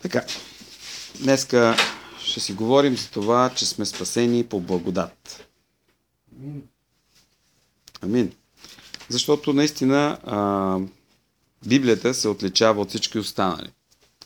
Така, днеска ще си говорим за това, че сме спасени по благодат. Амин. Защото наистина Библията се отличава от всички останали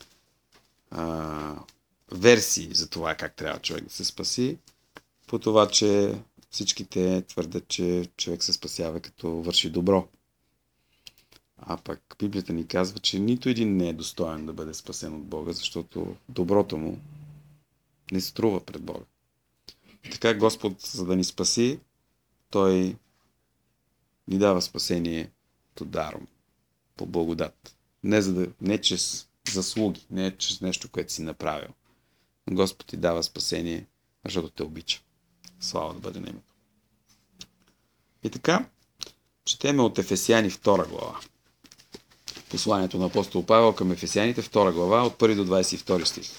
версии за това как трябва човек да се спаси, по това, че всичките твърдят, че човек се спасява като върши добро. А пък Библията ни казва, че нито един не е достоен да бъде спасен от Бога, защото доброто му не струва пред Бога. И така Господ, за да ни спаси, Той ни дава спасение по даром, по благодат. Не чрез заслуги, не чрез нещо, което си направил. Но Господ ти дава спасение, защото те обича. Слава да бъде на името. И така, четеме от Ефесяни 2 глава. Посланието на апостол Павел към Ефесяните 2 глава от 1 до 22 стих.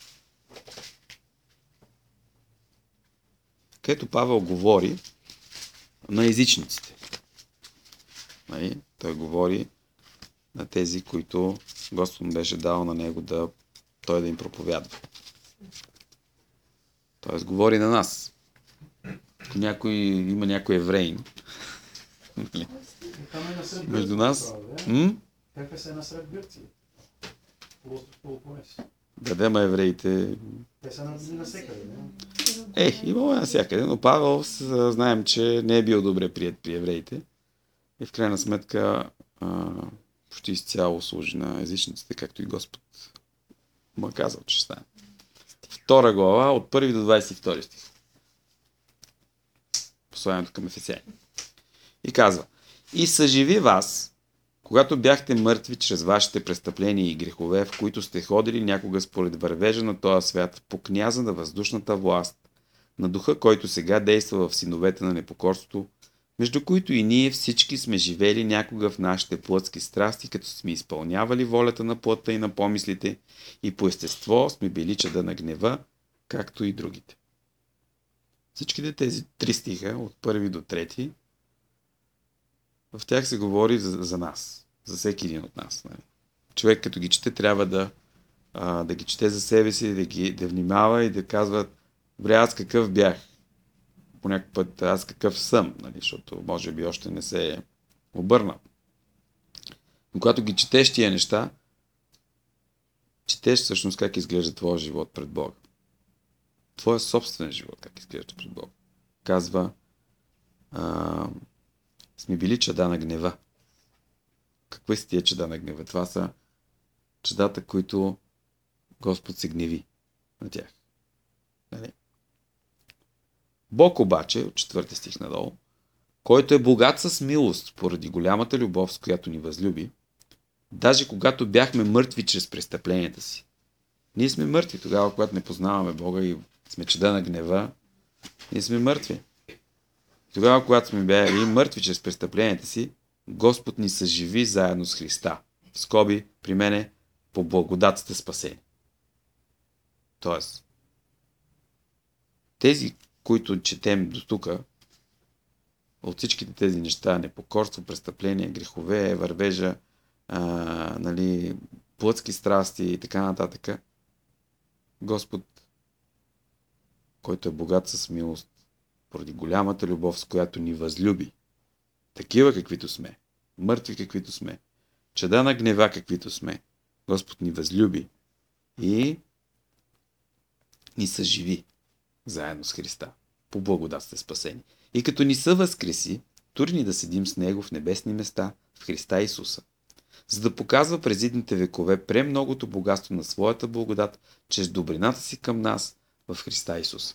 Където Павел говори на езичниците. Той говори на тези, които Господ му беше дал на него той да им проповядва. Тоест говори на нас. Ако има някой евреин между нас. Каква се насред Гърция? Да, ма евреите. Те са насекъде, не? Имало навсякъде, но Павел знаем, че не е бил добре прият при евреите. И в крайна сметка почти изцяло служи на езичниците, както и Господ му е казал, че стане. 2 глава от 1 до 22 стих. Посланието към Ефесяни. И казва: И съживи вас, когато бяхте мъртви чрез вашите престъпления и грехове, в които сте ходили някога според вървежа на този свят, по княза на въздушната власт, на духа, който сега действа в синовете на непокорството, между които и ние всички сме живели някога в нашите плътски страсти, като сме изпълнявали волята на плътта и на помислите, и по естество сме били чада на гнева, както и другите. Всичките тези 3 стиха, от 1 до 3, в тях се говори за нас, за всеки един от нас. Човек като ги чете, трябва да ги чете за себе си, да внимава и да казва: добре, аз какъв бях? По някакъв път аз какъв съм, защото може би още не се е обърнал. Но когато ги четеш тия неща, четеш всъщност как изглежда твоя живот пред Бога. Твоя собствен живот как изглежда пред Бога. Казва: сме били чада на гнева. Какви са тия чада на гнева? Това са чадата, които Господ се гневи на тях. Бог обаче, от 4 стих надолу, който е богат с милост, поради голямата любов, с която ни възлюби, даже когато бяхме мъртви чрез престъпленията си. Ние сме мъртви тогава, когато не познаваме Бога и сме чада на гнева. Ние сме мъртви. Тогава, когато сме били мъртви чрез престъпленията си, Господ ни съживи заедно с Христа. В скоби, при мене, по благодат сте спасени. Тоест, тези, които четем до тук, от всичките тези неща, непокорство, престъпления, грехове, вървежа, плътски страсти и така нататък, Господ, който е богат с милост, поради голямата любов, с която ни възлюби, такива каквито сме, мъртви каквито сме, чада на гнева каквито сме, Господ ни възлюби и ни съживи заедно с Христа. По благодат сте спасени. И като ни съвъзкреси, тури ни да седим с Него в небесни места в Христа Исуса, за да показва през идните векове премногото богатство на своята благодат, чрез добрината си към нас в Христа Исуса.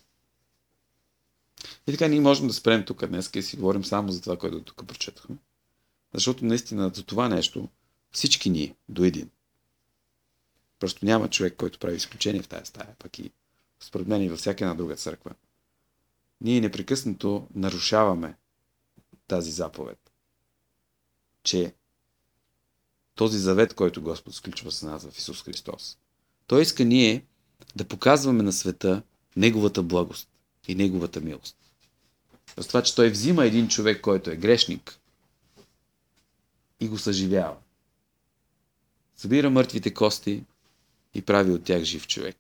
И така ние можем да спрем тук днес и си говорим само за това, което тук прочетахме. Защото наистина за това нещо всички ние до един. Просто няма човек, който прави изключение в тази стая, пък и според мен и във всяка една друга църква. Ние непрекъснато нарушаваме тази заповед, че този завет, който Господ сключва с нас в Исус Христос, Той иска ние да показваме на света Неговата благост и Неговата милост. За това, че Той взима един човек, който е грешник, и го съживява. Събира мъртвите кости и прави от тях жив човек.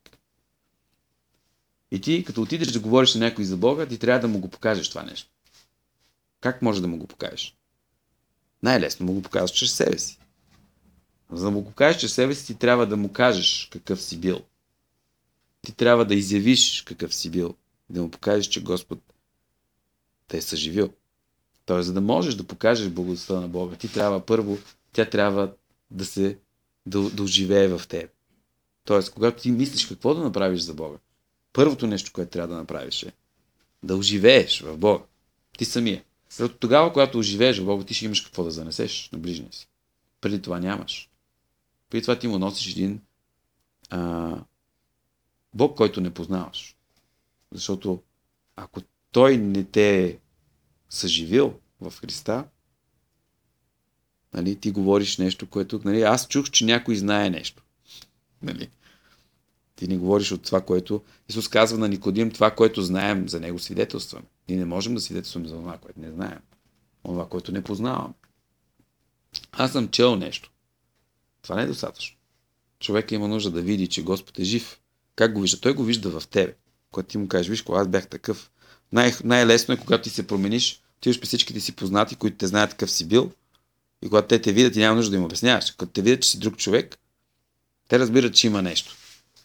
И ти, като отидеш да говориш на някой за Бога, ти трябва да му го покажеш това нещо. Как може да му го покажеш? Най-лесно му го показваш чрез себе си. За да му го кажеш чрез себе си, ти трябва да му кажеш какъв си бил. Ти трябва да изявиш какъв си бил. Да му покажеш, че Господ те е съживил. Тоест, за да можеш да покажеш благодатта на Бога, ти трябва първо, тя трябва да оживее в теб. Тоест, когато ти мислиш какво да направиш за Бога, първото нещо, което трябва да направиш е да оживееш в Бога. Ти самия. Защото тогава, когато оживееш в Бога, ти ще имаш какво да занесеш на ближния си. Преди това нямаш. Преди това ти му носиш един Бог, който не познаваш. Защото ако Той не те е съживил в Христа, нали, ти говориш нещо, което... Нали, аз чух, че някой знае нещо. Нали? Ти не говориш от това, което... Исус казва на Никодим, това, което знаем, за него свидетелстваме. Ние не можем да свидетелстваме за това, което не знаем. Това, което не познавам. Аз съм чел нещо. Това не е достатъчно. Човек има нужда да види, че Господ е жив. Как го вижда? Той го вижда в тебе. Когато ти му кажеш, виж, когато аз бях такъв. Най-лесно е, когато ти се промениш, отиваш при всичките си познати, които те знаят какъв си бил. И когато те видят, ти няма нужда да им обясняваш. Когато те видят, че си друг човек, те разбират, че има нещо.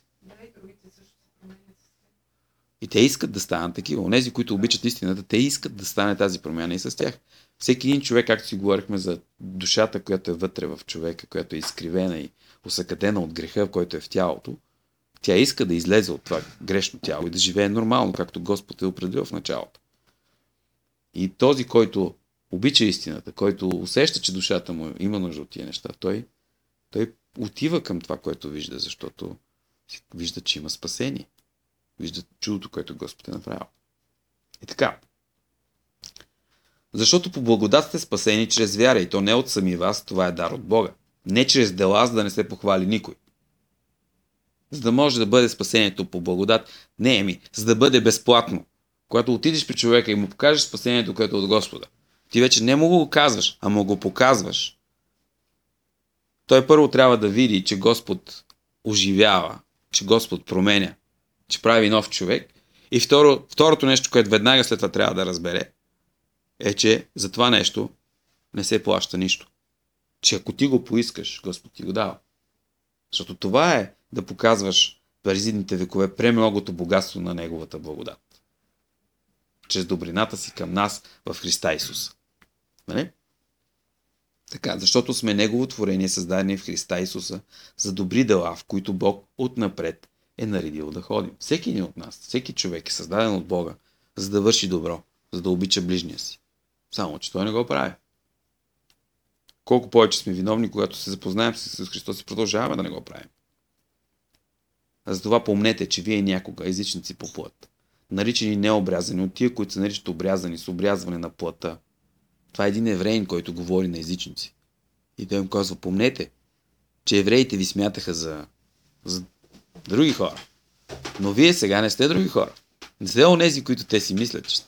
И те искат да станат такива. Онези, които обичат истината, те искат да стане тази промяна и с тях. Всеки един човек, както си говорихме за душата, която е вътре в човека, която е изкривена и усъкатена от греха, който е в тялото, тя иска да излезе от това грешно тяло и да живее нормално, както Господ е определил в началото. И този, който обича истината, който усеща, че душата му има нужда от тия неща, той отива към това, което вижда, защото вижда, че има спасение. Вижда чудото, което Господ е направил. И така. Защото по благодат сте спасени чрез вяра, и то не от сами вас, това е дар от Бога. Не чрез дела, за да не се похвали никой. За да може да бъде спасението по благодат, за да бъде безплатно. Когато отидеш при човека и му покажеш спасението, което е от Господа, ти вече не му го казваш, а му го показваш. Той първо трябва да види, че Господ оживява, че Господ променя, че прави нов човек. И второто нещо, което веднага след това трябва да разбере, е, че за това нещо не се плаща нищо. Че ако ти го поискаш, Господ ти го дава. Защото това е да показваш през идните векове премногото богатство на Неговата благодат. Чрез добрината си към нас в Христа Исус. Нали? Така, защото сме Негово творение, създадени в Христа Исуса, за добри дела, в които Бог отнапред е наредил да ходим. Всеки един от нас, всеки човек е създаден от Бога, за да върши добро, за да обича ближния си. Само, че той не го прави. Колко повече сме виновни, когато се запознаем с Христос и продължаваме да не го правим. А затова помнете, че вие някога езичници по плът, наричани необрязани от тия, които се наричат обрязани с обрязване на плътта. Това е един евреин, който говори на езичници. И той им казва, помнете, че евреите ви смятаха за други хора. Но вие сега не сте други хора. Не сте онези, които те си мислят, че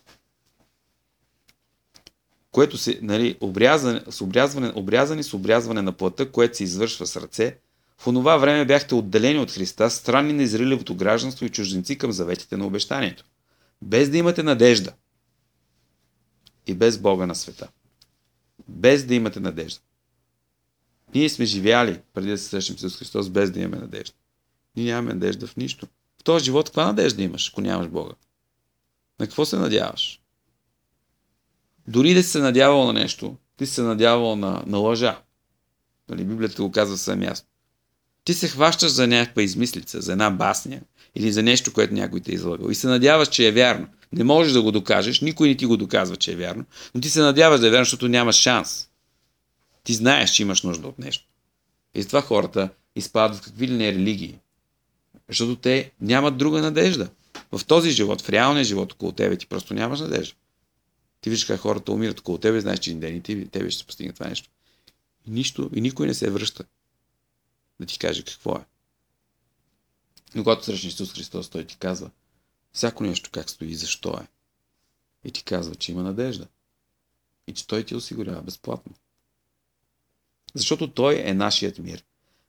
което се, нали, обрязани с обрязване на плътта, което се извършва с ръце. В онова време бяхте отделени от Христа, странни на израилевото гражданство и чужденци към заветите на обещанието. Без да имате надежда. И без Бога на света. Без да имате надежда. Ние сме живяли преди да се срещнем с Христос, без да имаме надежда. Ние нямаме надежда в нищо. В този живот каква надежда имаш, ако нямаш Бога? На какво се надяваш? Дори да си се надявал на нещо, ти си се надявал на лъжа. Нали, Библията го казва съвсем ясно. Ти се хващаш за някаква измислица, за една басня или за нещо, което някой те е излъгал и се надяваш, че е вярно. Не можеш да го докажеш, никой не ти го доказва, че е вярно, но ти се надяваш да е вярно, защото нямаш шанс. Ти знаеш, че имаш нужда от нещо. И затова хората изпадат в какви ли не религии. Защото те нямат друга надежда. В този живот, в реалния живот около тебе, ти просто нямаш надежда. Ти виждаш как хората умират около тебе, знаеш, че един ден и тебе ще се постигне това нещо. И никой не се връща да ти каже какво е. Но когато срещнеш Исус Христос, той ти казва всяко нещо как стои и защо е. И ти казва, че има надежда. И че той ти осигурява безплатно. Защото той е нашият мир.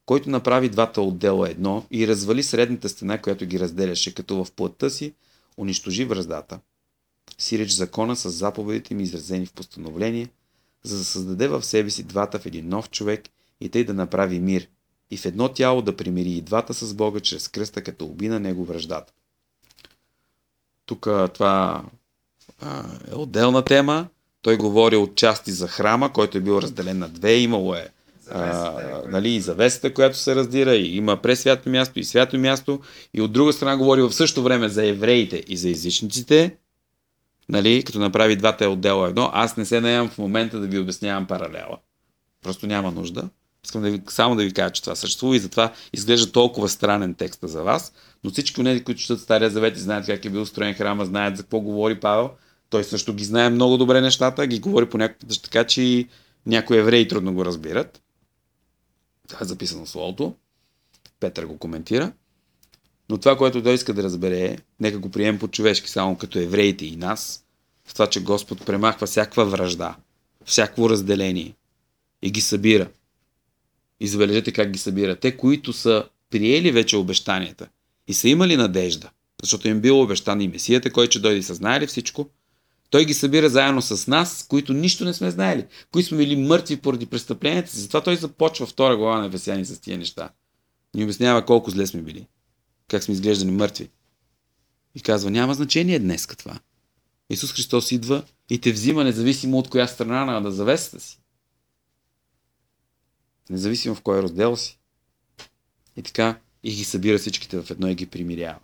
който направи двата отдела едно и развали средната стена, която ги разделяше, като в плътта си унищожи враждата. Сиреч закона с заповедите ми, изразени в постановление, за да създаде в себе си двата в един нов човек и тъй да направи мир, и в едно тяло да примири и двата с Бога чрез кръста, като уби на него враждата. Тук това е отделна тема. Той говори отчасти за храма, който е бил разделен на две. Имало е и завесата, която се раздира, и има пресвято място и свято място. И от друга страна говори в същото време за евреите и за езичниците, като направи двата отдела едно. Аз не се наемам в момента да ви обяснявам паралела. Просто няма нужда. Искам само да ви кажа, че това съществува и затова изглежда толкова странен текста за вас. Но всички от тези, които четат Стария завет и знаят как е бил устроен храма, знаят за какво говори Павел. Той също ги знае много добре нещата, ги говори по някакъв така, че някои евреи трудно го разбират. Това е записано в Словото. Петър го коментира. Но това, което той иска да разбере е, нека го приемем по-човешки, само като евреите и нас, в това, че Господ премахва всякаква вражда, всяко разделение и ги събира. И забележете как ги събира. Те, които са приели вече обещанията и са имали надежда, защото им било обещан и Месията, който ще дойде и са знаели всичко, той ги събира заедно с нас, които нищо не сме знаели, които сме били мъртви поради престъпленията си. Затова той започва 2 глава на Ефесяни с тия неща. Ни обяснява колко зле сме били, как сме изглеждани мъртви. И казва, няма значение днес това. Исус Христос идва и те взима независимо от коя страна на завесата си. Независимо в кой раздел си. И така, и ги събира всичките в едно и ги примирява.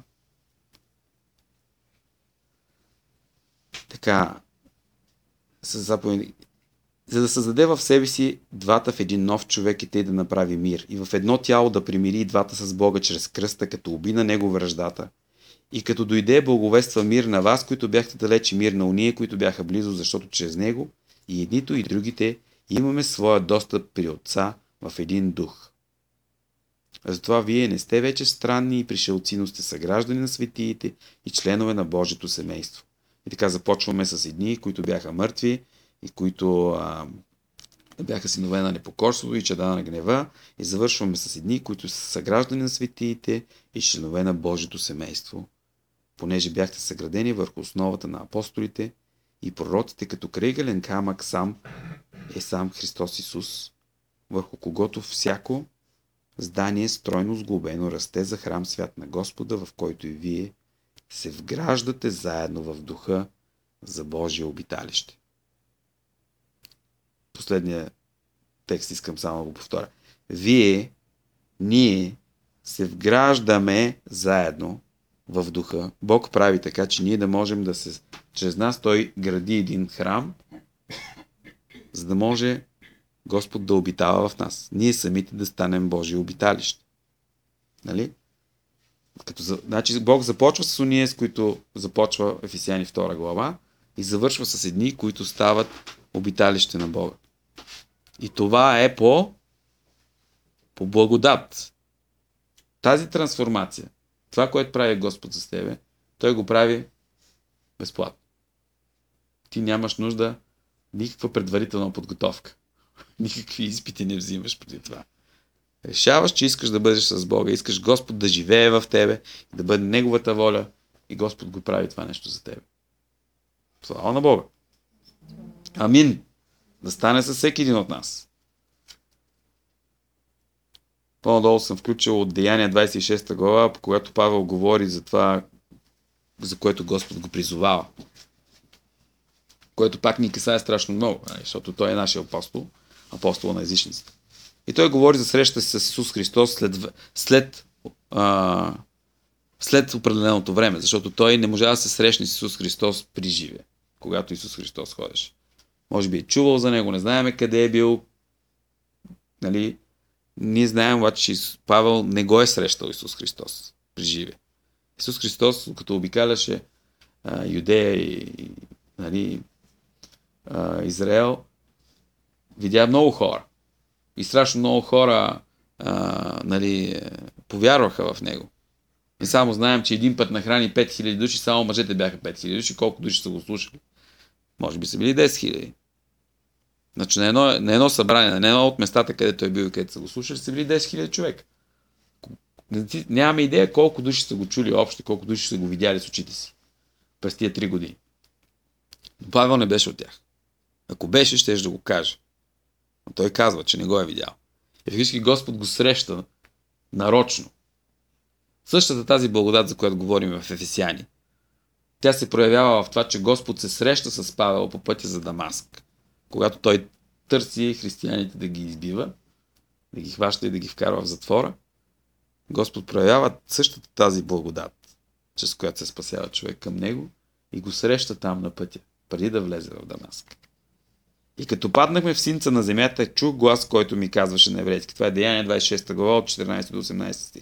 Така, за да създаде в себе си двата в един нов човек и тъй да направи мир. И в едно тяло да примири двата с Бога чрез кръста, като уби на него враждата. И като дойде благовества мир на вас, които бяхте далеч, и мир на уния, които бяха близо, защото чрез него и едните и другите имаме своя достъп при Отца в един дух. Затова вие не сте вече странни и пришелци, но сте съграждани на светиите и членове на Божието семейство. И така започваме с едни, които бяха мъртви и които бяха синове на непокорството и чада на гнева, и завършваме с едни, които са съграждани на светиите и членове на Божието семейство, понеже бяхте съградени върху основата на апостолите и пророците, като крайъгълен камък сам Христос Исус, върху когото всяко здание стройно сглобено расте за храм свят на Господа, в който и вие се вграждате заедно в духа за Божие обиталище. Последния текст искам само да го повторя. Ние се вграждаме заедно в духа. Бог прави така, че ние да можем да се... Чрез нас Той гради един храм, за да може Господ да обитава в нас. Ние самите да станем Божие обиталище. Нали? Значи Бог започва с уния, с които започва Ефесяни 2 глава и завършва с едни, които стават обиталище на Бога. И това е по благодат. Тази трансформация, това, което прави Господ за тебе, Той го прави безплатно. Ти нямаш нужда никаква предварителна подготовка. Никакви изпити не взимаш преди това. Решаваш, че искаш да бъдеш с Бога, искаш Господ да живее в тебе, да бъде Неговата воля и Господ го прави това нещо за тебе. Слава на Бога! Амин! Да стане със всеки един от нас. По-надолу съм включил от Деяния 26 глава, когато Павел говори за това, за което Господ го призовава. Което пак ни касае страшно много, защото той е нашия апостол на езичниците. И той говори за срещата си с Исус Христос след определеното време, защото той не можа да се срещне с Исус Христос при живе, когато Исус Христос ходеше. Може би е чувал за него, не знаем къде е бил. Нали? Ние знаем обаче, че Павел не го е срещал Исус Христос при живе. Исус Христос, като обикаляше Юдея и Израел, видя много хора. И страшно много хора повярваха в него. И само знаем, че един път нахрани 5000 души, само мъжете бяха 5000 души. Колко души са го слушали? Може би са били 10 000. Значи на едно събрание, на едно от местата, където е бил и където са го слушали, са били 10 000 човека. Нямаме идея колко души са го чули общо, колко души са го видяли с очите си през тия 3 години. Но Павел не беше от тях. Ако беше, щеше да го каже. Но той казва, че не го е видял. И фактически Господ го среща нарочно. Същата тази благодат, за която говорим в Ефесяни, тя се проявява в това, че Господ се среща с Павел по пътя за Дамаск. Когато той търси християните да ги избива, да ги хваща и да ги вкарва в затвора, Господ проявява същата тази благодат, чрез която се спасява човек към него и го среща там на пътя, преди да влезе в Дамаск. И като паднахме в синца на земята, чух глас, който ми казваше на еврейски. Това е Деяние 26 глава от 14 до 18 стих.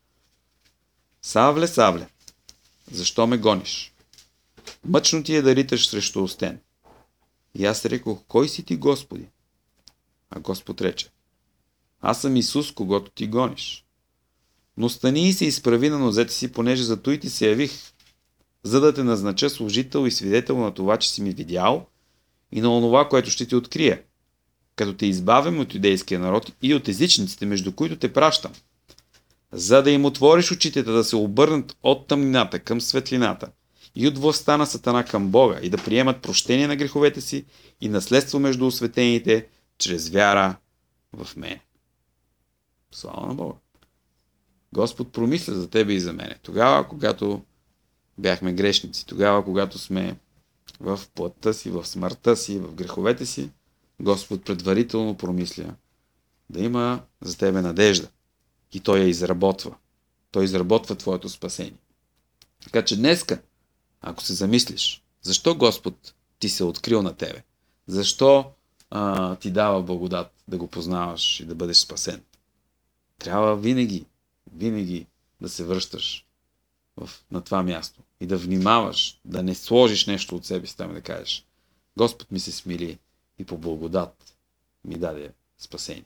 Савле, Савле, защо ме гониш? Мъчно ти е да риташ срещу остен. И аз рекох, кой си ти, Господи? А Господ рече, аз съм Исус, когото ти гониш. Но стани и се изправи на нозете си, понеже за той ти се явих, за да те назнача служител и свидетел на това, че си ми видял и на онова, което ще ти открия, като те избавям от юдейския народ и от езичниците, между които те пращам, за да им отвориш очите да се обърнат от тъмнината към светлината и от властта на Сатана към Бога и да приемат прощение на греховете си и наследство между осветените чрез вяра в мен. Слава на Бога! Господ промисля за тебе и за мене. Тогава, когато бяхме грешници, тогава, когато сме в плътта си, в смъртта си, в греховете си, Господ предварително промисля да има за тебе надежда. И Той я изработва. Той изработва твоето спасение. Така че днеска, ако се замислиш, защо Господ ти се открил на тебе? Защо ти дава благодат да го познаваш и да бъдеш спасен? Трябва винаги да се връщаш на това място и да внимаваш, да не сложиш нещо от себе си там и да кажеш, Господ ми се смили и по благодат ми даде спасение.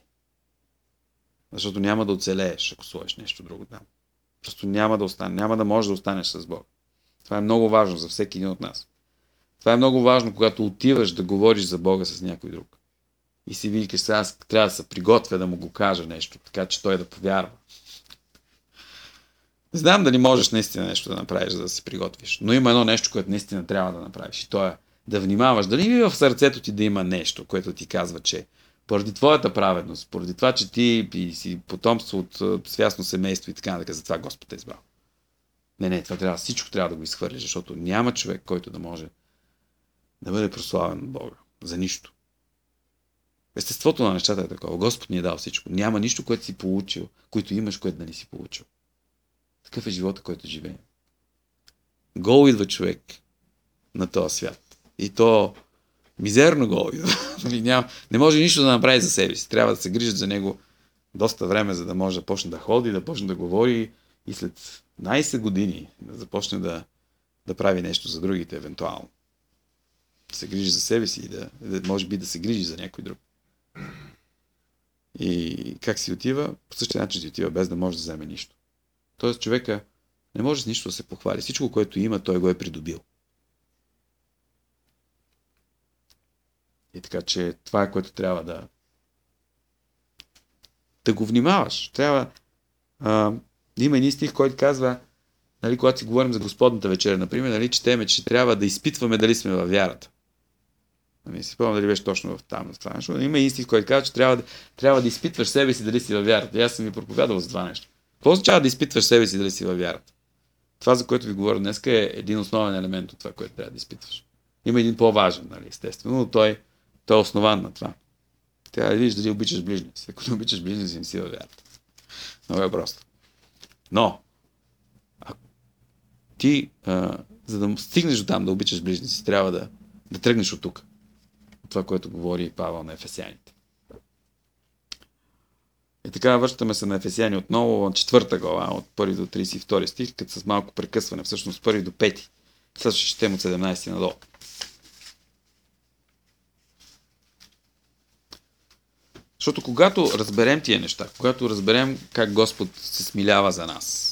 Защото няма да оцелееш, ако сложиш нещо друго там. Просто няма да можеш да останеш с Бог. Това е много важно за всеки един от нас. Това е много важно, когато отиваш да говориш за Бога с някой друг. И си викаш, сега аз трябва да се приготвя да му го кажа нещо, така че той да повярва. Не знам дали можеш наистина нещо да направиш, за да се приготвиш. Но има едно нещо, което наистина трябва да направиш. И то е да внимаваш. Дали ми в сърцето ти да има нещо, което ти казва, че поради твоята праведност, поради това, че ти си потомство от свясно семейство и така нататък, затова Господ е избрал. Не, всичко трябва да го изхвърлиш, защото няма човек, който да може да бъде прославен от Бога. За нищо. Естеството на нещата е такова. Господ ни е дал всичко. Няма нищо, което си получил, което имаш, което да не си получил. Такъв е живота, който живеем. Гол идва човек на този свят. И то мизерно гол идва. Не може нищо да направи за себе си. Трябва да се грижат за него доста време, за да може да почне да ходи, да почне да говори и след 11 години да започне да прави нещо за другите, евентуално. Да се грижи за себе си и да може би да се грижи за някой друг. И как си отива? По същия начин си отива, без да може да вземе нищо. Тоест човека не може с нищо да се похвали. Всичко, което има, той го е придобил. И така, че това е, което трябва да го внимаваш. Трябва има един стих, който казва, нали, когато си говорим за Господната вечеря, например, нали, четеме, че трябва да изпитваме дали сме във вярата. Не си спомням дали беше точно в там. Има един стих, който казва, че трябва да изпитваш себе си дали си във вярата. И аз съм ви проповядал за това нещо. Какво означава да изпитваш себе си дали си във вярата? Това, за което ви говоря днес, е един основен елемент от това, което трябва да изпитваш. Има един по-важен, нали, естествено, но той е основан на това. Трябва да видиш дали обичаш ближния си. Ако не обичаш ближния си, не си във вярата. Много е просто. Но, ти, за да стигнеш до там да обичаш ближния си, трябва да тръгнеш от тук. От това, което говори Павел на Ефесяните. И така връщаме се на Ефесяни отново, 4 глава, от 1 до 32 стих, като с малко прекъсване, всъщност 1 до 5. Сега ще четем от 17 надолу. Защото когато разберем тия неща, когато разберем как Господ се смилява за нас,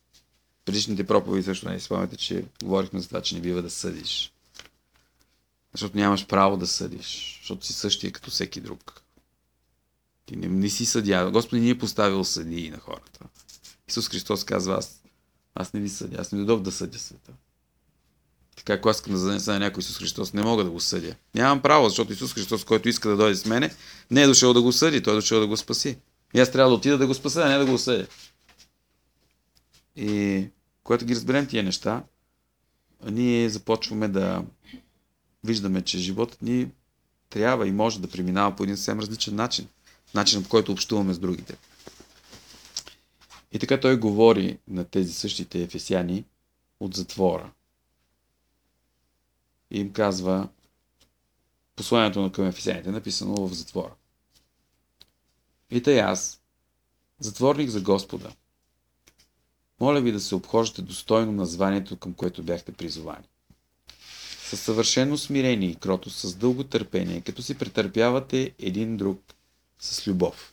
предишните проповеди също не спомняте, че говорихме за това, че не бива да съдиш. Защото нямаш право да съдиш, защото си същия като всеки друг. Ти не си съдия. Господ не е поставил съдии на хората. Исус Христос казва, аз не ви съдя, аз не дойдох да съдя света. Така, ако аз искам да занеса на някой Исус Христос, не мога да го съдя. Нямам право, защото Исус Христос, който иска да дойде с мене, не е дошъл да го съди, той е дошъл да го спаси. И аз трябва да отида да го спася, а не да го съдя. И когато ги разберем тия неща, ние започваме да виждаме, че животът ни трябва и може да преминава по един съвсем различен начин. Начин, по който общуваме с другите. И така той говори на тези същите ефесяни от затвора. И им казва посланието към ефесяните, написано в затвора. И тъй аз, затворник за Господа, моля ви да се обхождате достойно на званието, към което бяхте призовани. Със съвършено смирение и кротост, с дълго търпение, като си претърпявате един друг с любов.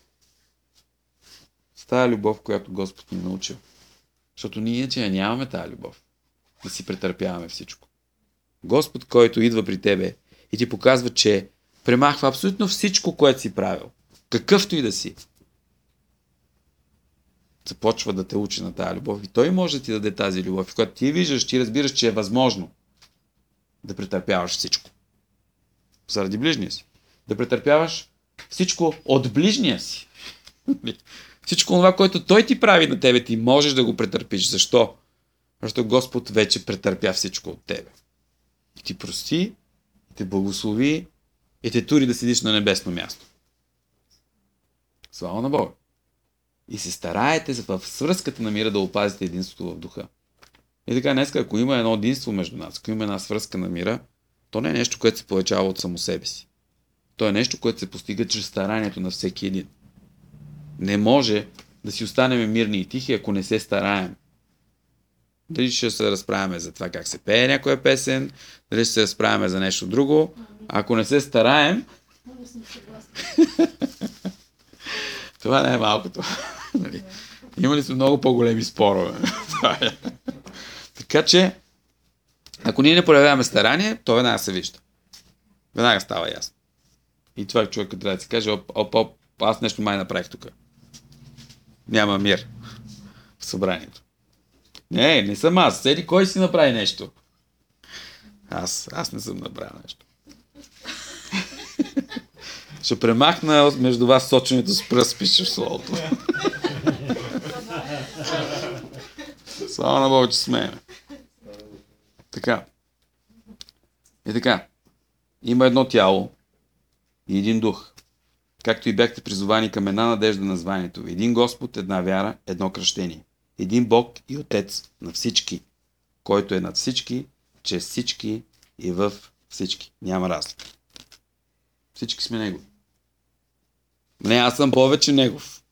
С тая любов, която Господ ни научил. Защото ние иначе нямаме тая любов. Да си претърпяваме всичко. Господ, който идва при тебе и ти показва, че премахва абсолютно всичко, което си правил. Какъвто и да си. Започва да те учи на тая любов. И той може да ти даде тази любов. И когато ти виждаш, ти разбираш, че е възможно да претърпяваш всичко. Заради ближния си. Да претърпяваш всичко от ближния си. Всичко това, което той ти прави на тебе, ти можеш да го претърпиш. Защо? Защото Господ вече претърпя всичко от тебе. И ти прости, и те благослови, и те тури да седиш на небесно място. Слава на Бога. И се стараете в свръзката на мира да опазите единството в духа. И така, днес, ако има едно единство между нас, ако има една свръзка на мира, то не е нещо, което се получава от само себе си. То е нещо, което се постига чрез старанието на всеки един. Не може да си останем мирни и тихи, ако не се стараем. Дали ще се разправяме за това как се пее някоя песен, дали ще се разправяме за нещо друго. Ако не се стараем, това не е малкото. Имали сме много по-големи спорове. Така че, ако ние не проявяваме старание, то веднага се вижда. Веднага става ясно. И това човекът трябва да си каже, аз нещо май направих тук. Няма мир в събранието. Не съм аз. Седи кой си направи нещо. Аз не съм направил нещо. Ще премахна между вас соченето с пръст, пише в словото. Слава на Бога, че смеем. Така. И така. Има едно тяло и един дух. Както и бяхте призовани към една надежда на званието ви. Един Господ, една вяра, едно кръщение. Един Бог и Отец на всички, който е над всички, чрез всички и в всички. Няма разлика. Всички сме Негови. Не, аз съм повече Негов.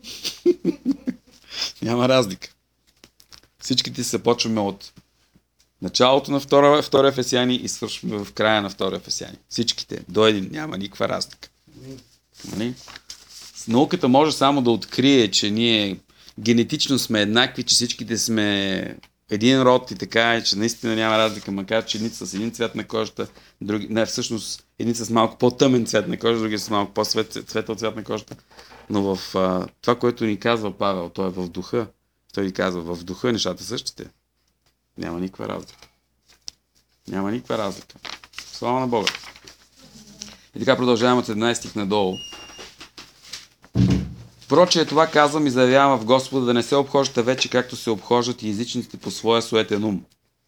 Няма разлика. Всичките се почваме от началото на втора Ефесяни и свършваме в края на втора Ефесяни. Всичките. До един. Няма никаква разлика. Нали? С науката може само да открие, че ние генетично сме еднакви, че всичките сме един род и така, и че наистина няма разлика, макар че едни с един цвят на кожата, други, не, всъщност едни с малко по-тъмен цвет на кожата, други с малко по-светъл цвят на кожата. Но в това, което ни казва Павел, той е в духа. Той ни казва, в духа нещата същите. Няма никаква разлика. Няма никаква разлика. Слава на Бога. И така продължаваме от 17 стих надолу. Прочее това казвам и заявявам в Господа, да не се обхождате вече, както се обхождат и езичниците по своя суетен ум.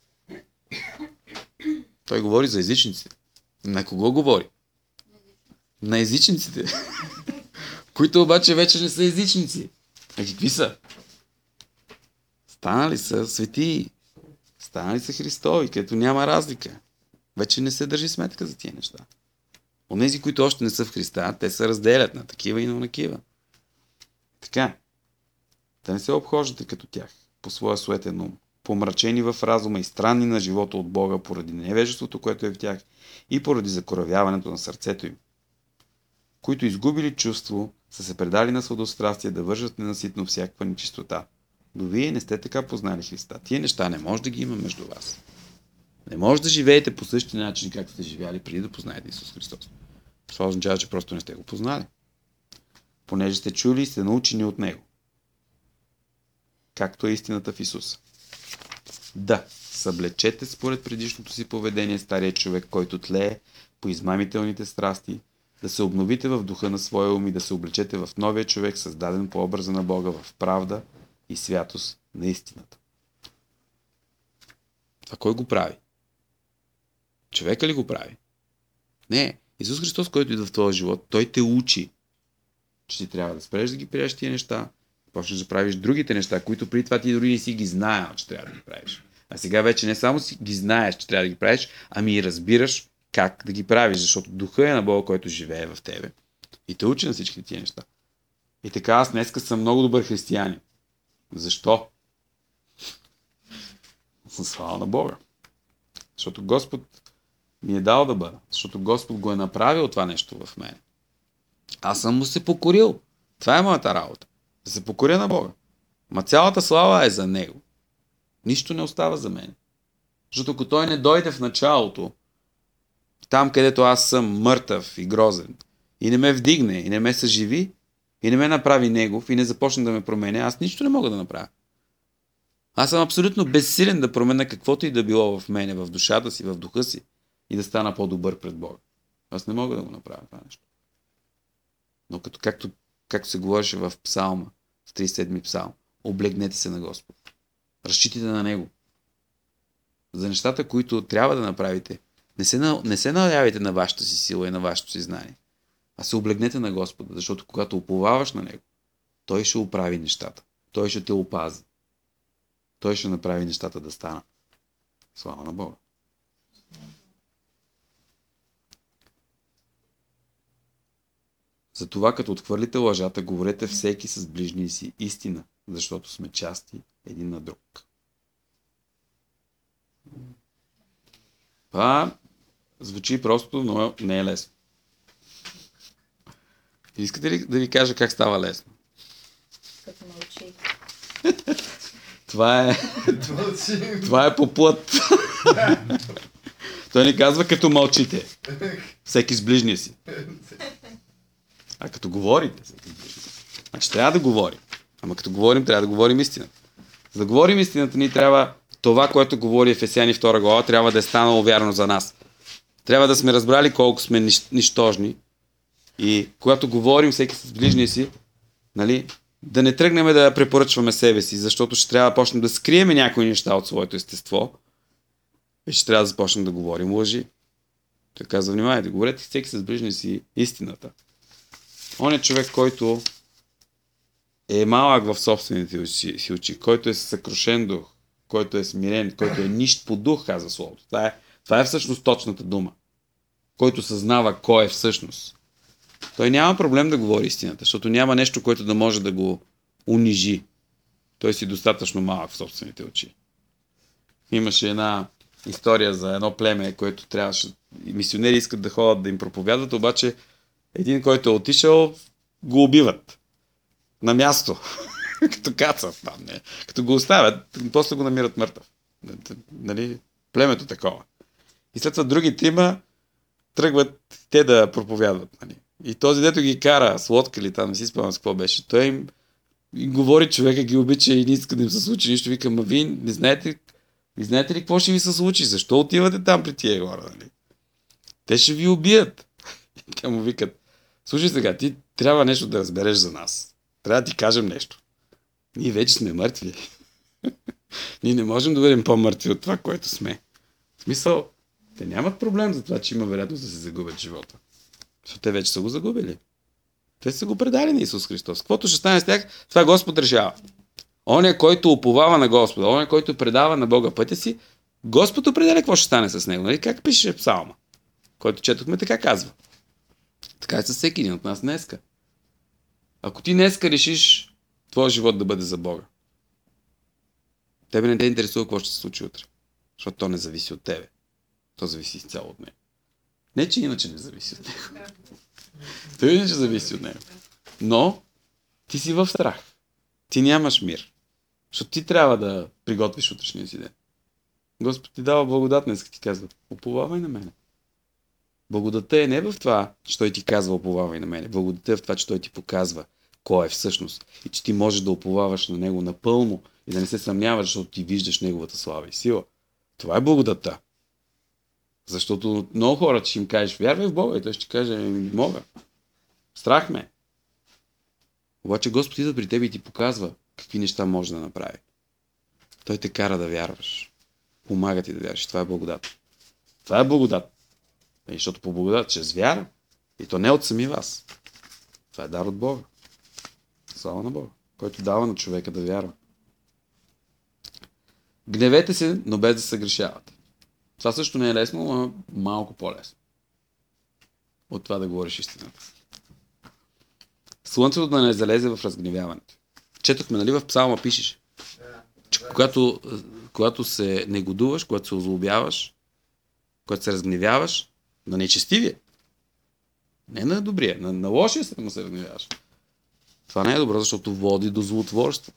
Той говори за езичниците. На кого говори? На езичниците. Които обаче вече не са езичници. А какви са? Станали са светии. Станали са Христови, където няма разлика. Вече не се държи сметка за тия неща. Онези, които още не са в Христа, те се разделят на такива и на такива. Така, да не се обхождате като тях, по своя суетен ум, помрачени в разума и странни на живота от Бога, поради невежеството, което е в тях, и поради закоравяването на сърцето им, които изгубили чувство, са се предали на сладострастие да вържат ненаситно всякаква нечистота. Но вие не сте така познали Христа. Тия неща не може да ги има между вас. Не може да живеете по същия начин, както сте живяли преди да познаете Исус Христос. Това означава, че просто не сте го познали. Понеже сте чули и сте научени от Него. Както е истината в Исуса. Да, съблечете според предишното си поведение стария човек, който тлее по измамителните страсти, да се обновите в духа на своя ум и да се облечете в новия човек, създаден по образа на Бога в правда и святост на истината. Това кой го прави? Човека ли го прави? Не. Исус Христос, който идва в твоя живот, Той те учи, че ти трябва да спреш да ги приеш тия неща, почнеш да правиш другите неща, които преди това ти дори не си ги знаел, че трябва да ги правиш. А сега вече не само си ги знаеш, че трябва да ги правиш, ами и разбираш как да ги правиш, защото духа е на Бога, който живее в тебе. И те учи на всички тия неща. И така аз днеска съм много добър християнин. Защо? За слава на Бога. Защото Господ ми е дал да бъда. Защото Господ го е направил това нещо в мен. Аз съм му се покорил. Това е моята работа. Да се покоря на Бога. Ма цялата слава е за Него. Нищо не остава за мен. Защото ако Той не дойде в началото, там където аз съм мъртъв и грозен, и не ме вдигне, и не ме съживи, и не ме направи Негов, и не започне да ме променя, аз нищо не мога да направя. Аз съм абсолютно безсилен да променя каквото и да било в мене, в душата си, в духа си, и да стана по-добър пред Бога. Аз не мога да го направя това нещо. Но както се говореше в Псалма, в 37-ми Псалм, облегнете се на Господ. Разчитайте на Него. За нещата, които трябва да направите, не се наявите на вашата си сила и на вашето си знание, а се облегнете на Господа, защото когато уповаваш на Него, Той ще оправи нещата. Той ще те опази. Той ще направи нещата да станат. Слава на Бога. Затова, като отхвърлите лъжата, говорете всеки с ближния си истина, защото сме части един на друг. Това звучи просто, но не е лесно. Искате ли да ви кажа как става лесно? Като мълчи. Това е по плът. Той ни казва като мълчите. Всеки с ближния си. А като говорите, значи трябва да говорим. Ама като говорим, трябва да говорим истината. За да говорим истината, ни трябва това, което говори Ефесяни 2 глава, трябва да е станало вярно за нас. Трябва да сме разбрали колко сме нищожни. И когато говорим всеки с ближния си, нали, да не тръгнем да препоръчваме себе си, защото ще трябва да почнем да скрием някои неща от своето естество и ще трябва да започнем да говорим лъжи. Той казва, внимайте, говорете всеки с ближния си истината. Он е човек, който е малък в собствените си очи, който е съкрушен дух, който е смирен, който е нищ по дух, казва Словото. Това е всъщност точната дума. Който съзнава кой е всъщност. Той няма проблем да говори истината, защото няма нещо, което да може да го унижи. Той си достатъчно малък в собствените очи. Имаше една история за едно племе, което трябваше... Мисионери искат да ходят да им проповядват, обаче един, който е отишъл, го убиват. На място. Като кацат там, не. Като го оставят, после го намират мъртъв. Нали? Племето такова. И след това други трима тръгват те да проповядват. Нали? И този, дето ги кара с лодка или там, не си спомням с какво беше, той им говори, човека ги обича и не иска да им се случи нищо. Вика, ма вие не знаете ли какво ще ви се случи? Защо отивате там при тия хора? Нали? Те ще ви убият. И те му викат, слушай сега, ти трябва нещо да разбереш за нас. Трябва да ти кажем нещо. Ние вече сме мъртви. Ние не можем да бъдем по-мъртви от това, което сме. В смисъл, те нямат проблем за това, че има вероятност да се загубят живота. Защото те вече са го загубили. Те са го предали на Исус Христос. Каквото ще стане с тях, това Господ решава. Оня, който уповава на Господа, оня, който предава на Бога пътя си, Господ определя какво ще стане с него. Нали? Как пише в Псалма, който четохме, така казва. Така е със всеки един от нас днеска. Ако ти днеска решиш твоя живот да бъде за Бога, тебе не те интересува какво ще се случи утре. Защото то не зависи от тебе. То зависи изцяло от него. Не, че иначе не зависи от него. То иначе зависи от него. Но ти си в страх. Ти нямаш мир. Защото ти трябва да приготвиш утрешния си ден. Господ ти дава благодат, днес ти казва, уповавай на мене. Благодата е не в това, че той ти казва, уповавай на мене. Благодата е в това, че той ти показва кой е всъщност. И че ти можеш да уповаваш на него напълно и да не се съмняваш, защото ти виждаш неговата слава и сила. Това е благодата. Защото много хора ще им кажеш, вярвай в Бога, и той ще ти каже, не мога. Страх ме. Обаче Господ идва при теб и ти показва какви неща може да направи. Той те кара да вярваш. Помага ти да вярваш. Това е благодат. Това е благодат. Защото по благодат чрез вяра, и то не от сами вас. Това е дар от Бога. Слава на Бога, който дава на човека да вярва. Гневете се, но без да се грешавате. Това също не е лесно, но малко по-лесно. От това да говориш истината. Слънцето да не залезе в разгневяването. Четохме, нали, в Псалма пишеш, че когато се негодуваш, когато се озлобяваш, когато се разгневяваш, на нечестивия. Не на добрия, на лошия се да се разгневяваш. Това не е добро, защото води до злотворство.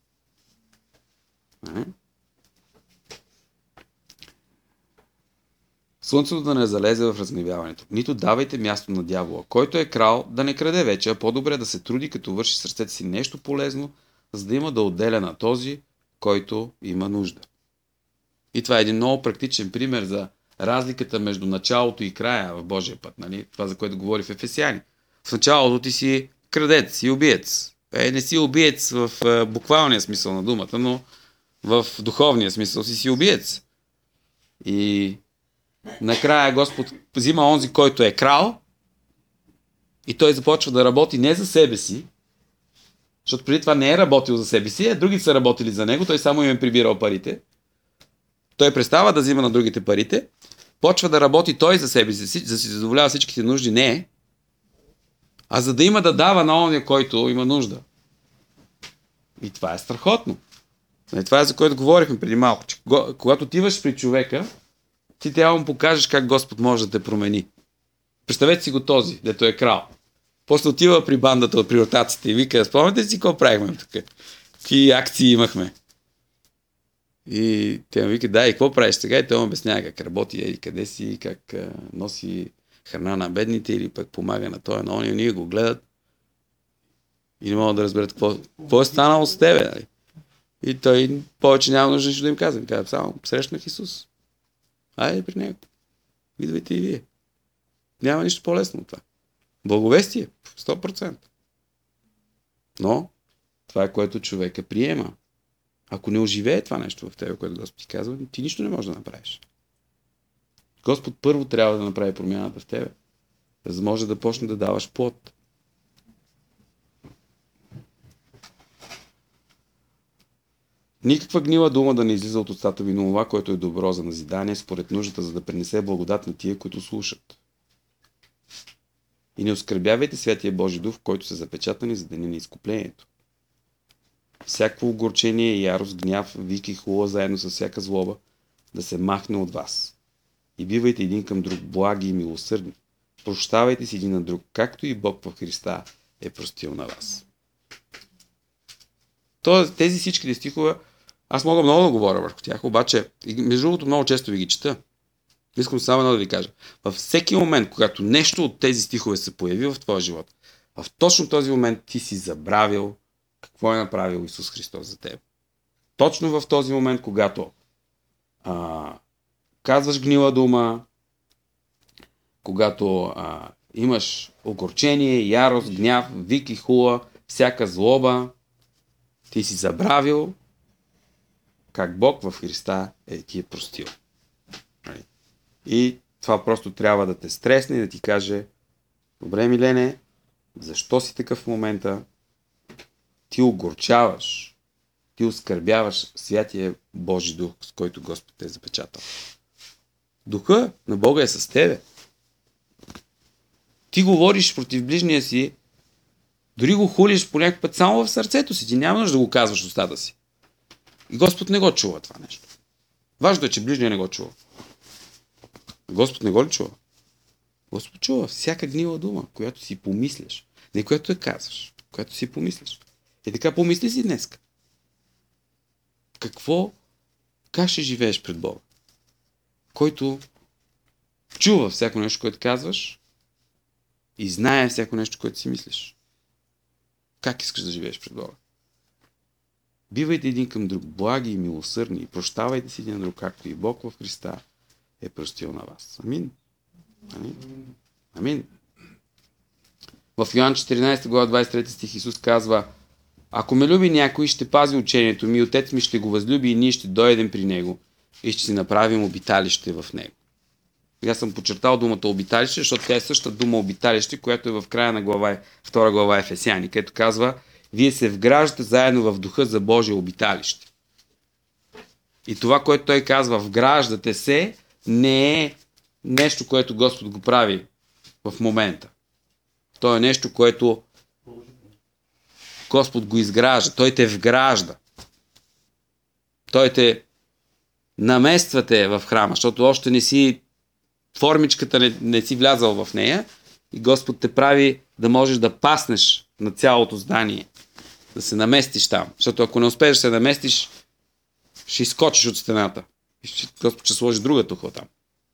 Слънцето да не залезе в разгневяването. Нито давайте място на дявола. Който е крал, да не краде вече, а по-добре да се труди, като върши с ръцете си нещо полезно, за да има да отделя на този, който има нужда. И това е един много практичен пример за разликата между началото и края в Божия път. Нали? Това, за което говори в Ефесяни. В началото ти си крадец и убиец. Не си убиец в буквалния смисъл на думата, но в духовния смисъл си убиец. И накрая Господ взима онзи, който е крал, и той започва да работи не за себе си, защото преди това не е работил за себе си, а други са работили за него, той само им е прибирал парите. Той престава да взима на другите парите, почва да работи той за себе си, за да си задоволява всичките нужди, не, а за да има да дава на ония, който има нужда. И това е страхотно. И това е за което говорихме преди малко, че когато отиваш при човека, ти трябва да му покажеш как Господ може да те промени. Представете си го този, дето е крал. После отива при бандата от приротаците и вика, спомняте си какво правихме тук? Какви акции имахме? И тя му вика, да, и какво правиш сега? И той му обяснява как работи, и къде си, как носи храна на бедните или пък помага на този, на ония. Ние го гледат и не могат да разберат какво е станало с тебе. Нали? И той повече няма нужда нищо да им казва. Казва, само срещнах Исус. Айде при него. Идвайте и вие. Няма нищо по-лесно от това. Благовестие. 100%. Но това е което човека приема. Ако не оживее това нещо в тебе, което Господ ти казва, ти нищо не можеш да направиш. Господ първо трябва да направи промяната в тебе, за да може да почне да даваш плод. Никаква гнила дума да не излиза от устата ви, но това, което е добро за назидание, според нуждата, за да принесе благодат на тия, които слушат. И не оскърбявайте Святия Божи Дух, в който са запечатани за деня на изкуплението. Всякакво огорчение, ярост, гняв, вик и хула, заедно с всяка злоба, да се махне от вас. И бивайте един към друг благи и милосърдни. Прощавайте си един на друг, както и Бог в Христа е простил на вас. Тези всичките стихове, аз мога много да говоря върху тях, обаче, между другото, много често ви ги чета. Искам само едно да ви кажа. Във всеки момент, когато нещо от тези стихове се появи в твоя живот, в точно този момент ти си забравил какво е направил Исус Христос за теб. Точно в този момент, когато казваш гнила дума, когато имаш огорчение, ярост, гняв, вик и хула, всяка злоба, ти си забравил как Бог в Христа ти е простил. И това просто трябва да те стресне и да ти каже, добре, Милене, защо си такъв в момента? Ти огорчаваш, ти оскърбяваш Святия Божи Дух, с който Господ те е запечатал. Духа на Бога е с тебе. Ти говориш против ближния си, дори го хулиш по някакъв път само в сърцето си. Ти няма нужда да го казваш в устата си. И Господ не го чува това нещо. Важно е, че ближния не го чува. Господ не го ли чува? Господ чува всяка гнила дума, която си помисляш. Не която я казваш, която си помисляш. И така помисли си днес. Как ще живееш пред Бога? който чува всяко нещо, което казваш и знае всяко нещо, което си мислиш. Как искаш да живееш пред Бога? Бивайте един към друг благи и милосърдни и прощавайте си един на друг, както и Бог в Христа е простил на вас. Амин. Амин. Амин. В Йоан 14 глава 23 стих Исус казва: ако ме люби някой, ще пази учението ми, Отец ми ще го възлюби и ние ще дойдем при него и ще си направим обиталище в него. Аз съм подчертал думата обиталище, защото тя е същата дума обиталище, която е в края на втора глава Ефесяни, където казва: вие се вграждате заедно в духа за Божие обиталище. И това, което той казва, вграждате се, не е нещо, което Господ го прави в момента. То е нещо, което Господ го изгражда. Той те вгражда. Той те намествате в храма, защото още не си формичката, не си влязал в нея и Господ те прави да можеш да паснеш на цялото здание, да се наместиш там. Защото ако не успееш да се наместиш, ще изскочиш от стената. И Господ ще сложи друга тухла там.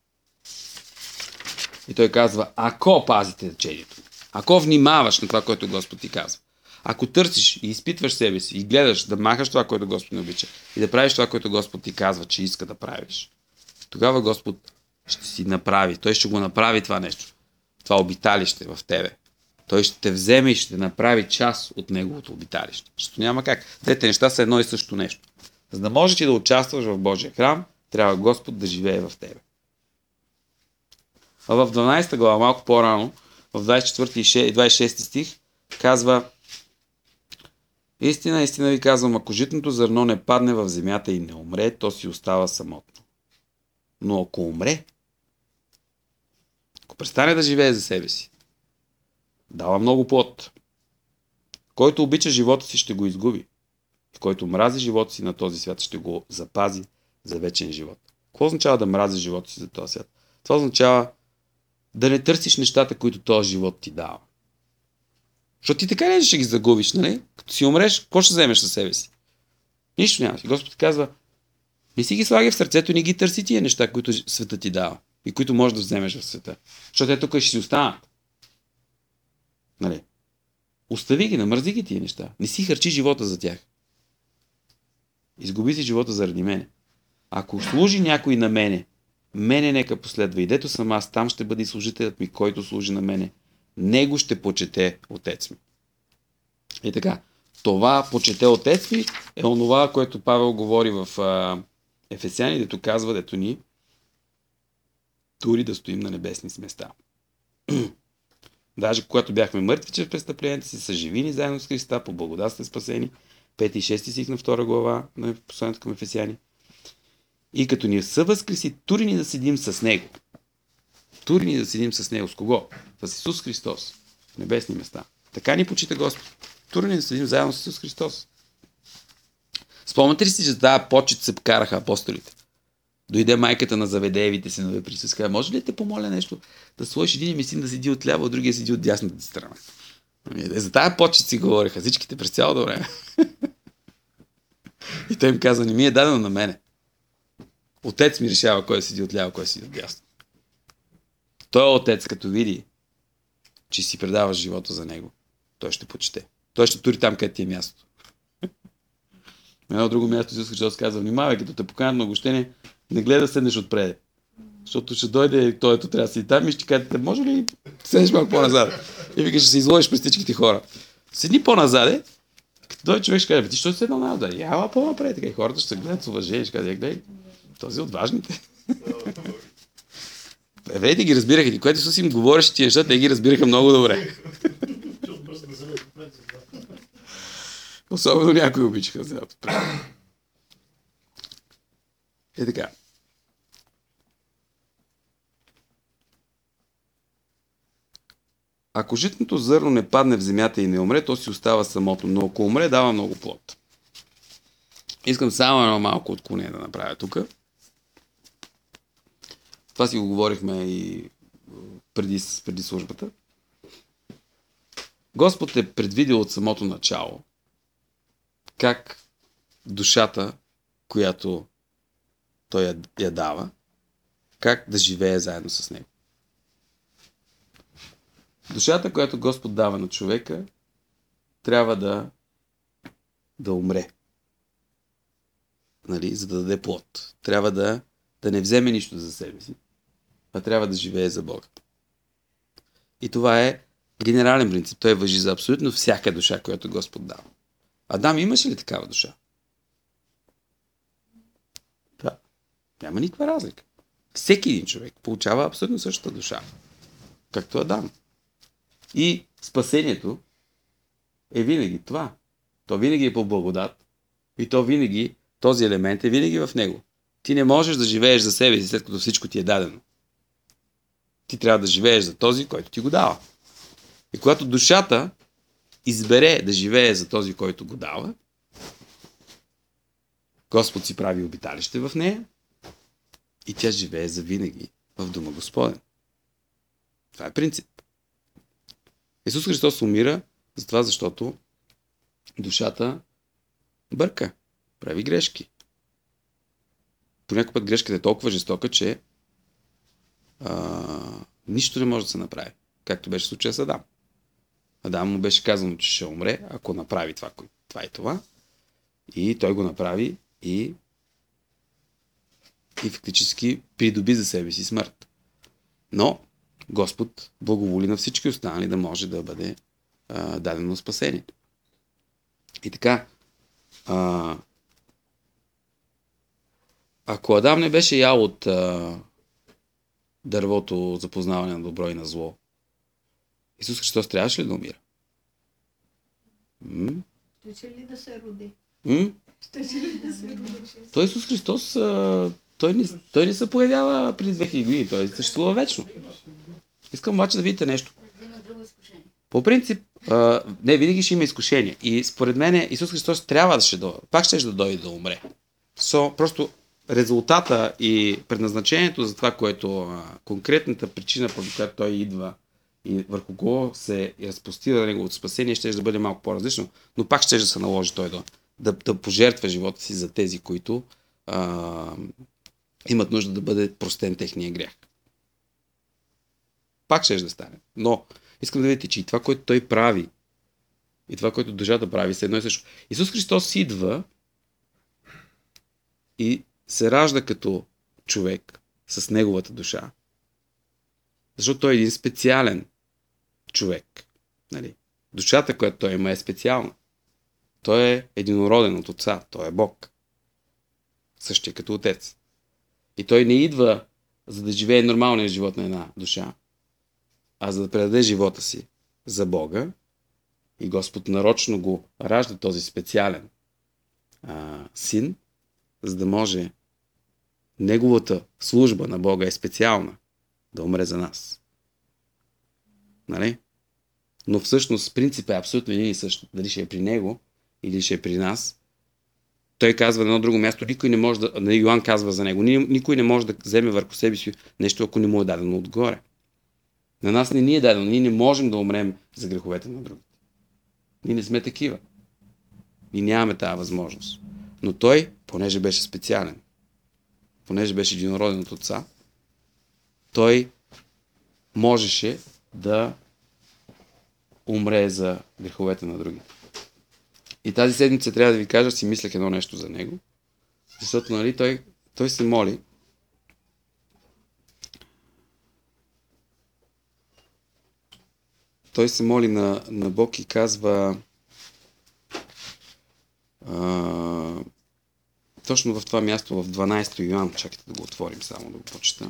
И той казва: ако пазите течението, ако внимаваш на това, което Господ ти казва, ако търсиш и изпитваш себе си и гледаш да махаш това, което Господ не обича и да правиш това, което Господ ти казва, че иска да правиш, тогава Господ ще си направи. Той ще го направи това нещо. Това обиталище в тебе. Той ще те вземе и ще те направи част от неговото обиталище. Защото няма как. Двете неща са едно и също нещо. За да можеш ти да участваш в Божия храм, трябва Господ да живее в тебе. А в 12 глава, малко по-рано, в 24 и 26 стих, казва: истина, истина ви казвам, ако житното зърно не падне в земята и не умре, то си остава самотно. Но ако умре, ако престане да живее за себе си, дава много плод. Който обича живота си, ще го изгуби. И който мрази живота си на този свят, ще го запази за вечен живот. Какво означава да мразиш живота си за този свят? Това означава да не търсиш нещата, които този живот ти дава. Защото ти така не ще ги загубиш, нали? Като си умреш, какво ще вземеш със себе си? Нищо нямаш. И Господ казва: не си ги слагай в сърцето, не ги търси тия неща, които света ти дава и които можеш да вземеш в света. Защото те тук ще си останат. Нали? Остави ги, намързи ги тия неща. Не си харчи живота за тях. Изгуби си живота заради мене. Ако служи някой на мене нека последва. И дето съм аз, там ще бъде и служителят ми, който служи на мене. Него ще почете Отец ми. И така, това почете Отец ми е онова, което Павел говори в Ефесяни, дето казва, дето ни тури да стоим на небесни места. Даже когато бяхме мъртви чрез престъпленията си, са живини заедно с Христа, по благодат сте спасени. 5 и 6 стих на 2 глава на посланието към Ефесяни. И като ни съвъзкреси, тури ни да седим с Него. Тури ни да седим с Него. С кого? С Исус Христос. В небесни места. Така ни почита Господ. Тури ни да седим заедно с Исус Христос. Спомняте ли си, че за тази почет се караха апостолите? Дойде майката на Заведеевите синове при Исус. Каза: може ли да те помоля нещо? Да сложиш един ми син да седи от ляво, а другия седи от дясната страна. За тази почет си говориха всичките през цялото време. И той им каза: не ми е дадено на мене. Отец ми решава кой седи от ляво, кой седи от дясно. Той е Отец, като види, че си предаваш живота за него, той ще почете. Той ще тури там, където ти е място. На едно друго място Исус Христос казва: внимавай, като те поканят на огощение, не гледай да седнеш отпред. Защото ще дойде той, ето трябва да си там и ще кажете: може ли седнеш малко по-назад? И вика: ще се изложиш през всичките хора. Седни по-назаде, като дойде човек ще каже: ти що си седнал назад? Яла по-напред. Така и хората ще се гледат с уважение. Ще кажат: гледай, този от важните. Евреите ги разбираха. И когато Исус им говореше тия неща, те ги разбираха много добре. Особено някои обичаха да седят отпред. Е така. Ако житното зърно не падне в земята и не умре, то си остава самото. Но ако умре, дава много плод. Искам само едно малко отклонение да направя тук. Това си го говорихме и преди службата. Господ е предвидил от самото начало как душата, която той я дава, как да живее заедно с него. Душата, която Господ дава на човека, трябва да умре. Нали? За да даде плод. Трябва да не вземе нищо за себе си, а трябва да живее за Бога. И това е генерален принцип. Той важи за абсолютно всяка душа, която Господ дава. Адам, имаше ли такава душа? Да. Няма никаква разлика. Всеки един човек получава абсолютно същата душа, както Адам. И спасението е винаги това. То винаги е по благодат. И то винаги, този елемент е винаги в него. Ти не можеш да живееш за себе си, след като всичко ти е дадено. Ти трябва да живееш за този, който ти го дава. И когато душата избере да живее за този, който го дава, Господ си прави обиталище в нея и тя живее завинаги в дома Господен. Това е принцип. Исус Христос умира за това, защото душата бърка, прави грешки. Понякога път грешката е толкова жестока, че нищо не може да се направи. Както беше случая с Адам. Адам му беше казано, че ще умре, ако направи това и това. И той го направи и фактически придоби за себе си смърт. Но Господ благоволи на всички останали да може да бъде дадено спасението. И така, ако Адам не беше ял от дървото за познаване на добро и на зло, Исус Христос трябваше ли да умира? Ще ли да се роди? Ще ли да се роди? Той Исус Христос, той не се появява преди 2000 години, той съществува вечно. Искам обаче да видите нещо. По принцип, не, винаги ще има изкушение. И според мен Исус Христос трябва да дойде. Пак ще да дойде да умре. Просто резултата и предназначението за това, което конкретната причина, по която той идва и върху кого се разпостира неговото спасение, ще да бъде малко по-различно, но пак ще да се наложи той да пожертва живота си за тези, които имат нужда да бъде простен техния грех. Пак ще да стане. Но искам да видите, че и това, което той прави, и това, което душата прави, се едно и също. Исус Христос идва и се ражда като човек с неговата душа. Защото той е един специален човек. Нали? Душата, която той има, е специална. Той е единороден от Отца. Той е Бог. Същия като Отец. И той не идва, за да живее нормалния живот на една душа, а за да предаде живота си за Бога. И Господ нарочно го ражда този специален син, за да може неговата служба на Бога е специална да умре за нас. Нали? Но всъщност принципът е абсолютно един и същ. Дали ще е при него или ще е при нас. Той казва на едно друго място, никой не може да... Йоан казва за него, никой не може да вземе върху себе си нещо, ако не му е дадено отгоре. На нас не ни е дадено. Ние не можем да умрем за греховете на другите. Ние не сме такива. И нямаме тази възможност. Но той, понеже беше специален, понеже беше единороден от Отца, той можеше да умре за греховете на другите. И тази седмица трябва да ви кажа, си мислех едно нещо за него, защото нали, той се моли. Той се моли на Бог и казва точно в това място, в 12 Йоан, чакайте да го отворим само да го прочета.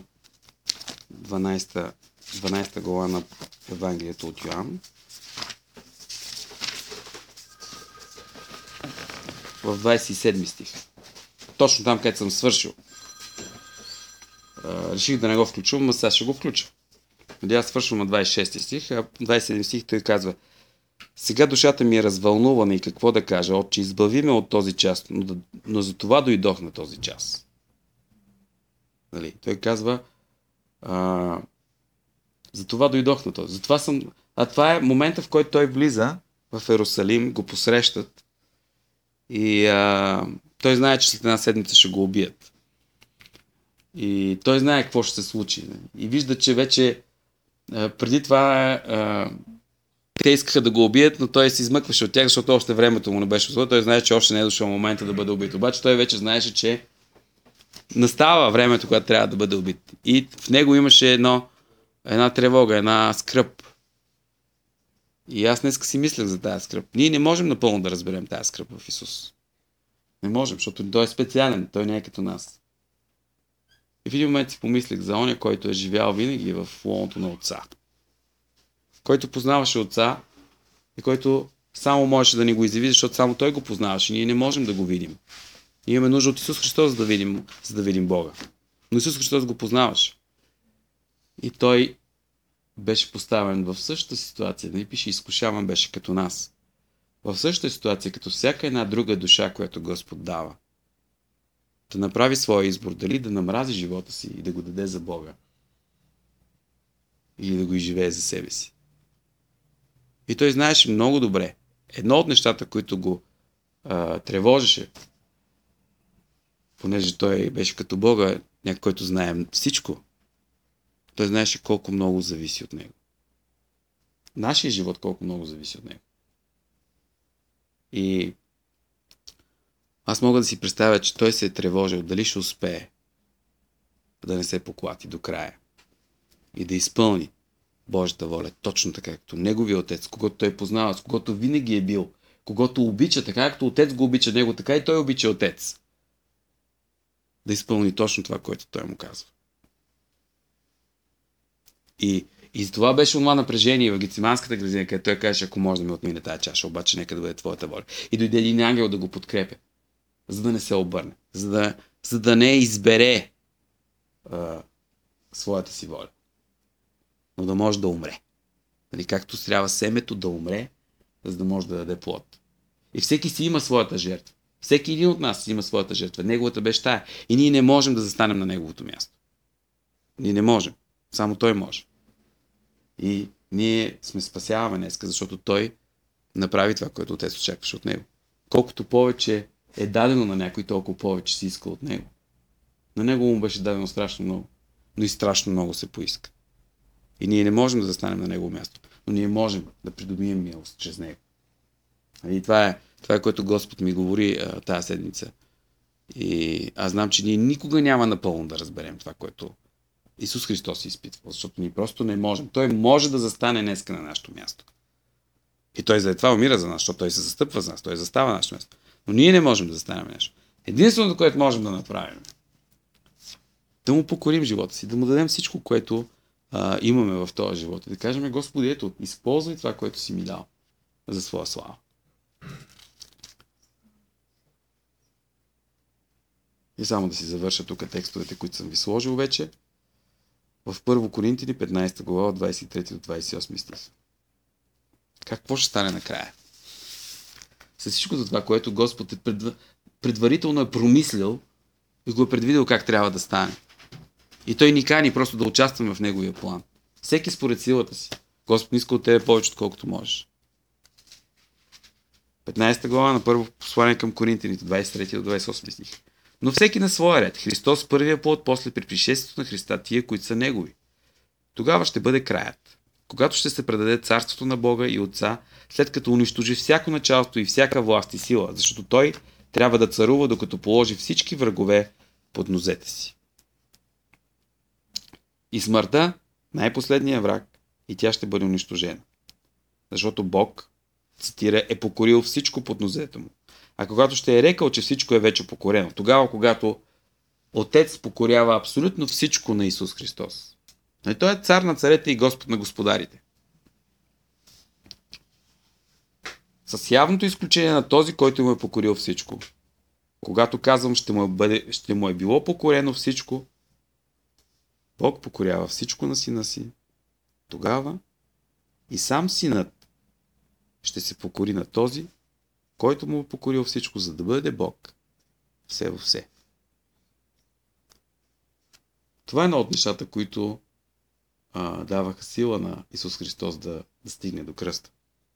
12 глава на Евангелието от Йоан. В 27 стих. Точно там, където съм свършил. Реших да не го включвам, но сега ще го включа. Аз свършвам на 26 стих, а 27 стих той казва: сега душата ми е развълнувана и какво да кажа, Отче, избави ме от този час, но за това дойдох на този час. Нали? Той казва, за това дойдох на този. Затова съм... А това е момента, в който той влиза в Ерусалим, го посрещат и той знае, че след една седмица ще го убият. И той знае какво ще се случи. И вижда, че вече преди това те искаха да го убият, но той се измъкваше от тях, защото още времето му не беше дошло. Той знае, че още не е дошъл момента да бъде убит. Обаче той вече знаеше, че настава времето, когато трябва да бъде убит. И в него имаше една тревога, една скръб. И аз днес си мислях за тази скръб. Ние не можем напълно да разберем тази скръб в Исус. Не можем, защото той е специален, той не е като нас. И в един момент си помислих за оня, който е живял винаги в лоното на Отца. Който познаваше Отца и който само можеше да ни го изяви, защото само той го познаваше. Ние не можем да го видим. Ние имаме нужда от Исус Христос, за да видим Бога. Но Исус Христос го познаваше. И той беше поставен в същата ситуация. Да ни пише, изкушаван беше като нас. В същата ситуация, като всяка една друга душа, която Господ дава. Да направи своя избор, дали да намрази живота си и да го даде за Бога. Или да го изживее за себе си. И той знаеше много добре. Едно от нещата, които го тревожеше, понеже той беше като Бога, някой, който знае всичко, той знаеше колко много зависи от него. Нашия живот колко много зависи от него. И аз мога да си представя, че той се е тревожил дали ще успее да не се поклати до края и да изпълни Божията воля, точно така, както неговия отец, когато той познава, с когото винаги е бил, когото обича, така както отец го обича него, така и той обича отец. Да изпълни точно това, което той му казва. И за това беше онова напрежение в Гециманската градина, където той каже, ако може да ми отмине тази чаша, обаче нека да бъде твоята воля. И дойде един ангел да го подкрепя, за да не се обърне, за да не избере своята си воля, но да може да умре. Нали, както трябва семето да умре, за да може да даде плод. И всеки си има своята жертва. Всеки един от нас си има своята жертва. Неговата беше тая. И ние не можем да застанем на неговото място. Ние не можем. Само той може. И ние сме спасяваме днеска, защото той направи това, което отец очакваше от него. Колкото повече е дадено на някой, толкова повече си иска от него. На него му беше дадено страшно много. Но и страшно много се поиска. И ние не можем да застанем на негово място. Но ние можем да придобием милост чрез него. И това е което Господ ми говори тази седмица. И аз знам, че ние никога няма напълно да разберем това, което Исус Христос се изпитва. Защото ние просто не можем. Той може да застане днеска на нашето място. И той за това умира за нас, защото той се застъпва за нас. Той застава на нашето място. Но ние не можем да застанем нещо. Единственото, което можем да направим, да му покорим живота си, да му дадем всичко, което имаме в този живот. И да кажем, Господи, ето, използвай това, което си ми дал за своя слава. И само да си завърша тук текстовете, които съм ви сложил вече. В 1 Коринтини 15 глава от 23 до 28 стих. Какво ще стане накрая? С всичкото това, което Господ предварително е промислил и го е предвидил как трябва да стане. И той ни кани просто да участваме в неговия план. Всеки според силата си. Господ не иска от тебе повече, отколкото можеш. 15 глава на първо послание към Коринтините, 23 до 28 стих. Но всеки на своя ред. Христос първия плод, после при пришествието на Христа тия, които са Негови. Тогава ще бъде краят. Когато ще се предаде царството на Бога и Отца, след като унищожи всяко началство и всяка власт и сила, защото Той трябва да царува, докато положи всички врагове под нозете си. И смъртта, най-последния враг, и тя ще бъде унищожена. Защото Бог, цитира, е покорил всичко под нозете му. А когато ще е рекал, че всичко е вече покорено, тогава, когато Отец покорява абсолютно всичко на Исус Христос. И Той е цар на царете и Господ на господарите. С явното изключение на този, който му е покорил всичко. Когато казвам, ще му е било покорено всичко, Бог покорява всичко на сина си. Тогава и сам синът ще се покори на този, който му е покорил всичко, за да бъде Бог. Все във все. Това е едно от нещата, които даваха сила на Исус Христос да стигне до кръста.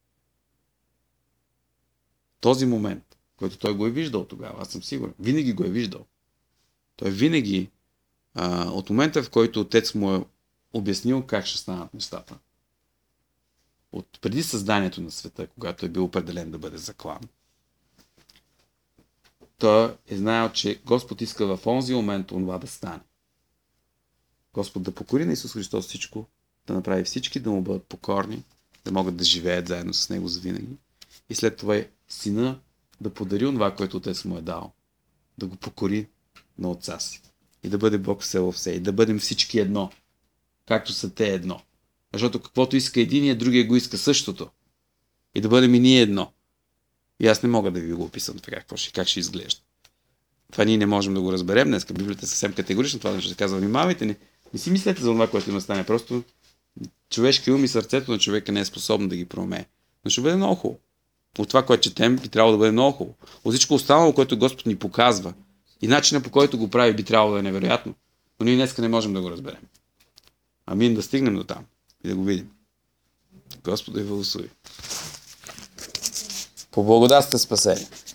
Този момент, който той го е виждал тогава, аз съм сигурен, винаги го е виждал. Той винаги от момента, в който отец му е обяснил как ще станат нещата, от преди създанието на света, когато е бил определен да бъде заклан, той е знаел, че Господ иска в онзи момент това да стане. Господ да покори на Исус Христос всичко, да направи всички да му бъдат покорни, да могат да живеят заедно с Него завинаги. И след това е Сина да подари това, което Отец му е дал. Да го покори на Отца си. И да бъде Бог все във все. И да бъдем всички едно. Както са те едно. Защото каквото иска единия, другия го иска същото. И да бъдем и ние едно. И аз не мога да ви го описам така, как ще изглежда. Това ние не можем да го разберем днес. Библията е съвсем категорично. Това нещо се казва. Внимавайте, не си мислете за това, което има стане. Просто човешки ум и сърцето на човека не е способно да ги проумее. Но ще бъде много хубаво. От това, което четем, би трябвало да бъде много хубаво. От всичко останало, което Господ ни показва и начинът, по който го прави, би трябвало да е невероятно. Но ние днеска не можем да го разберем. Амин, да стигнем до там и да го видим. Господ да ви благослови. По благодат сте спасени.